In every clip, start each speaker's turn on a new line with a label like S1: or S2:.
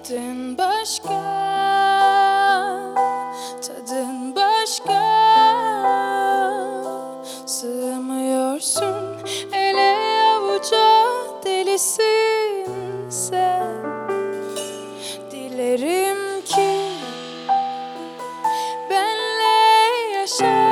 S1: Şeklin başka, tadın başka. Sığmıyorsun ele avuca, delisin sen. Dilerim ki benle yaşa,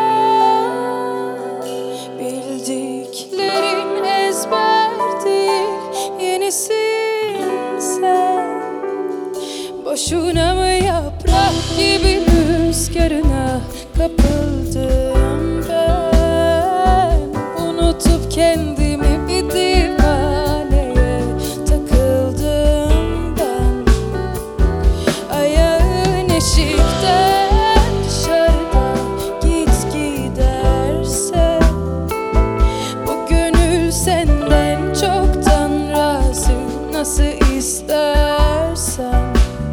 S1: bildiklerin ezber değil, yenisin sen. Boşuna mı yaprak gibi rüzgarına kapıldım ben? Unutup kendimi bir divaneye takıldım ben. Ayağın eşikten dışarıda git giderse, bu gönül senden çoktan razı, nasıl istersen.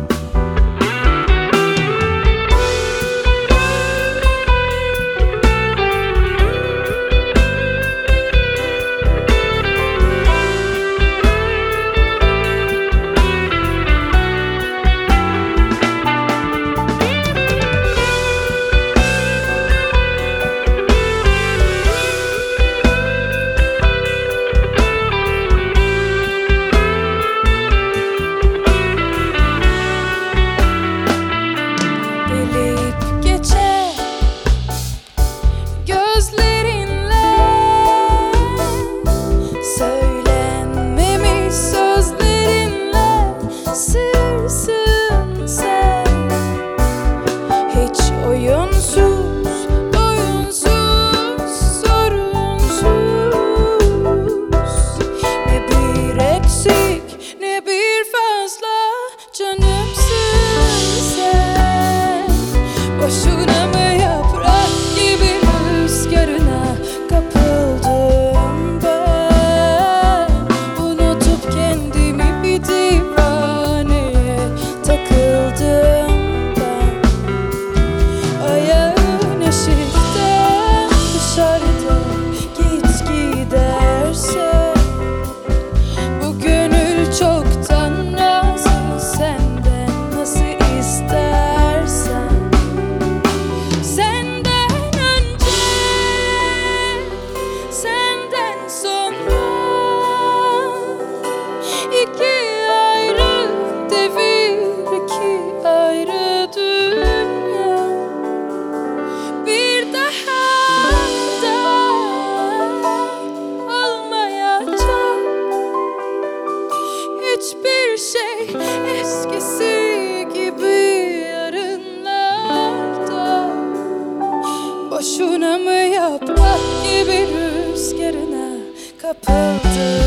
S1: Boşuna mı yaprak gibi rüzgarına kapıldım ben? Unutup kendimi bir divaneye takıldım ben. Ayağın eşikten dışarıda git giderse, bu gönül çoktan razı, senden nasıl istersen. İki ayrı devir, iki ayrı dünya. Bir daha da olmayacak hiçbir şey eskisi gibi yarınlarda. Boşuna mı yaprak gibi rüzgarına kapıldım